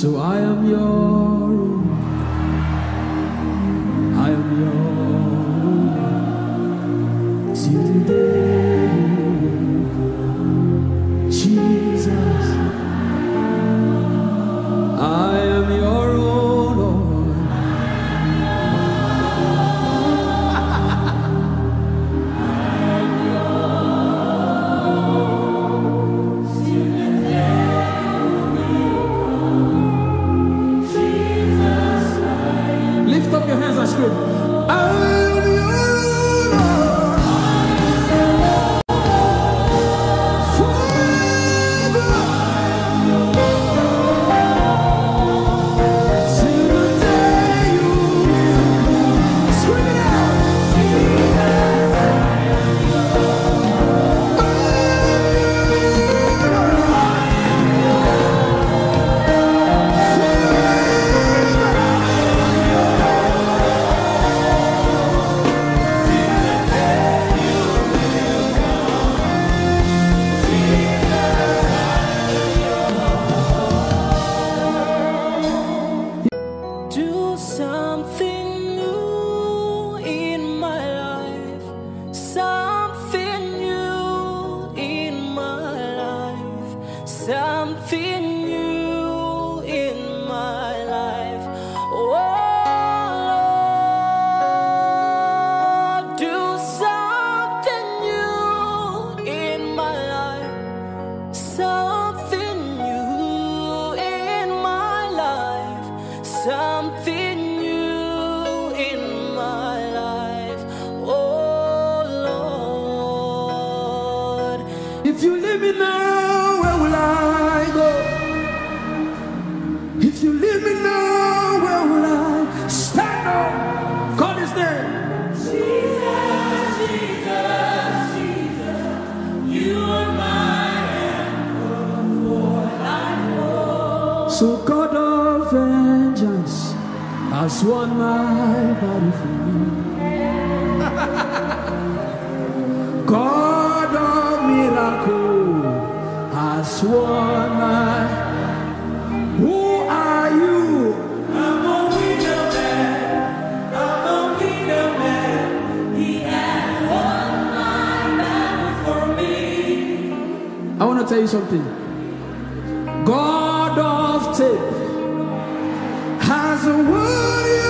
So I am your, I am your, till the day Jesus, I am your own Lord. Lift up your hands and scream. I am your Lord. Forever. Till the day you will come. Scream it out. Do something new in my life, something new in my life, something new in my life. Oh Lord, do something new in my life, something new in my life, something new in my life. Oh Lord, If you leave me now, where will I go? If you leave me now, where will I stand up? Call his name. Jesus, Jesus, Jesus, you are my anchor for life. So God of vengeance has won my body for me. God of miracle has won my. Who are you? I'm a winner man, I'm a winner man. He has won my battle for me. I want to tell you something. God of tape has a word